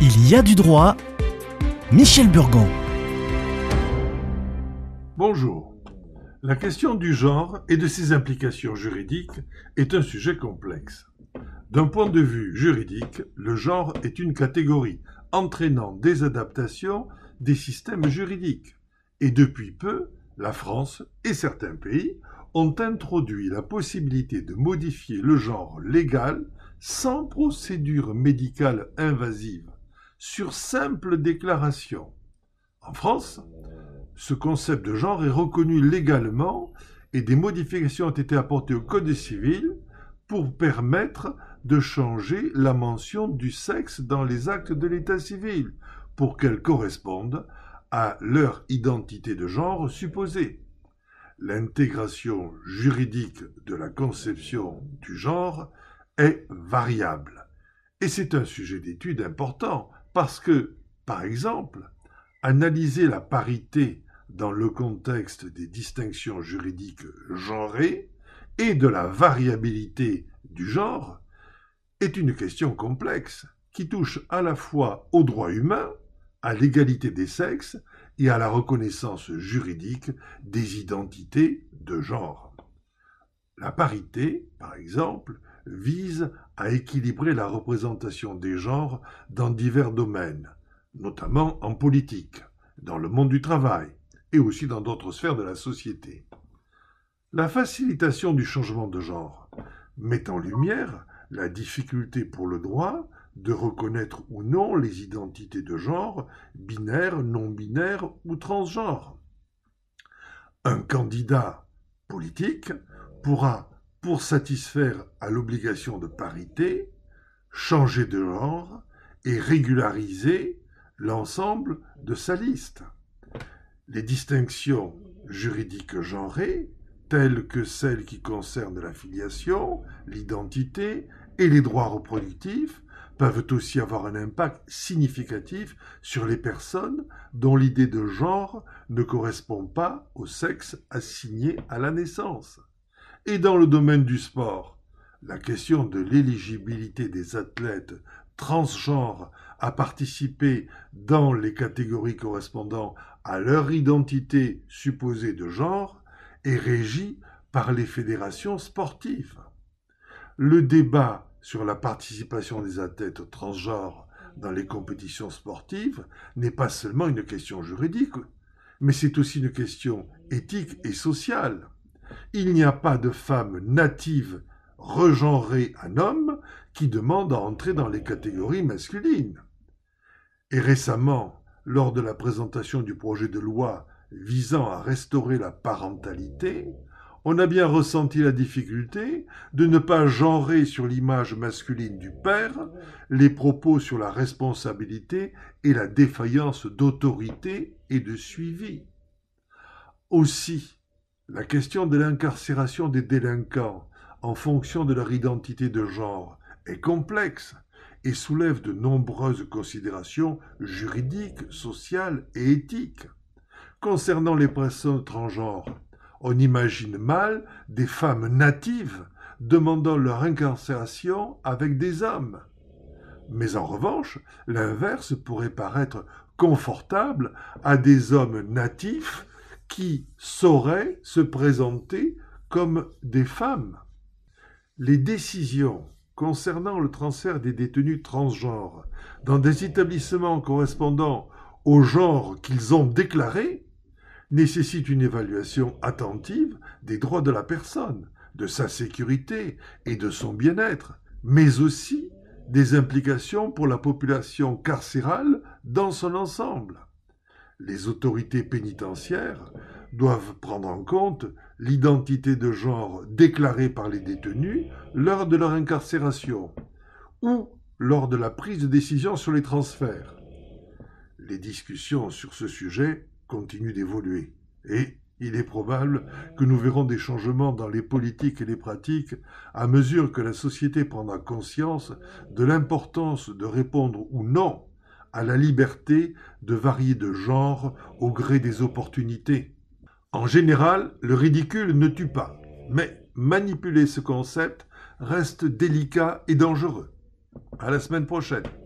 Il y a du droit. Michel Burgon. Bonjour. La question du genre et de ses implications juridiques est un sujet complexe. D'un point de vue juridique, le genre est une catégorie entraînant des adaptations des systèmes juridiques. Et depuis peu, la France et certains pays ont introduit la possibilité de modifier le genre légal sans procédure médicale invasive, sur simple déclaration. En France, ce concept de genre est reconnu légalement et des modifications ont été apportées au Code civil pour permettre de changer la mention du sexe dans les actes de l'état civil pour qu'elle corresponde à leur identité de genre supposée. L'intégration juridique de la conception du genre est variable. Et c'est un sujet d'étude important parce que, par exemple, analyser la parité dans le contexte des distinctions juridiques genrées et de la variabilité du genre est une question complexe qui touche à la fois aux droits humains, à l'égalité des sexes et à la reconnaissance juridique des identités de genre. La parité, par exemple, vise à équilibrer la représentation des genres dans divers domaines, notamment en politique, dans le monde du travail et aussi dans d'autres sphères de la société. La facilitation du changement de genre met en lumière la difficulté pour le droit de reconnaître ou non les identités de genre, binaires, non-binaires ou transgenres. Un candidat politique pourra, pour satisfaire à l'obligation de parité, changer de genre et régulariser l'ensemble de sa liste. Les distinctions juridiques genrées, telles que celles qui concernent la filiation, l'identité et les droits reproductifs, peuvent aussi avoir un impact significatif sur les personnes dont l'idée de genre ne correspond pas au sexe assigné à la naissance. Et dans le domaine du sport, la question de l'éligibilité des athlètes transgenres à participer dans les catégories correspondant à leur identité supposée de genre est régie par les fédérations sportives. Le débat sur la participation des athlètes transgenres dans les compétitions sportives n'est pas seulement une question juridique, mais c'est aussi une question éthique et sociale. Il n'y a pas de femme native regenrée en homme qui demande à entrer dans les catégories masculines. Et récemment, lors de la présentation du projet de loi visant à restaurer la parentalité, on a bien ressenti la difficulté de ne pas genrer sur l'image masculine du père les propos sur la responsabilité et la défaillance d'autorité et de suivi. Aussi, la question de l'incarcération des délinquants en fonction de leur identité de genre est complexe et soulève de nombreuses considérations juridiques, sociales et éthiques. Concernant les personnes transgenres, on imagine mal des femmes natives demandant leur incarcération avec des hommes. Mais en revanche, l'inverse pourrait paraître confortable à des hommes natifs qui sauraient se présenter comme des femmes. Les décisions concernant le transfert des détenus transgenres dans des établissements correspondant au genre qu'ils ont déclaré nécessitent une évaluation attentive des droits de la personne, de sa sécurité et de son bien-être, mais aussi des implications pour la population carcérale dans son ensemble. Les autorités pénitentiaires doivent prendre en compte l'identité de genre déclarée par les détenus lors de leur incarcération ou lors de la prise de décision sur les transferts. Les discussions sur ce sujet continuent d'évoluer et il est probable que nous verrons des changements dans les politiques et les pratiques à mesure que la société prendra conscience de l'importance de répondre ou non à la liberté de varier de genre au gré des opportunités. En général, le ridicule ne tue pas, mais manipuler ce concept reste délicat et dangereux. À la semaine prochaine.